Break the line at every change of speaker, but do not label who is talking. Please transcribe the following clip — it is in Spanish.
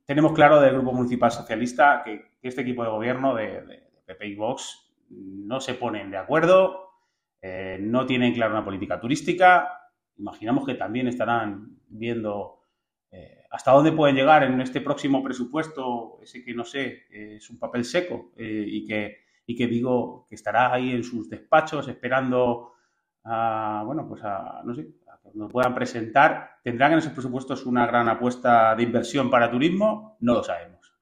tenemos claro del Grupo Municipal Socialista que este equipo de gobierno de PP y Vox no se ponen de acuerdo, no tienen clara una política turística. Imaginamos que también estarán viendo hasta dónde pueden llegar en este próximo presupuesto, ese que no sé, es un papel seco y que digo que estará ahí en sus despachos esperando a, bueno, pues a, no sé, a que nos puedan presentar. ¿Tendrán en esos presupuestos una gran apuesta de inversión para turismo? No lo sabemos.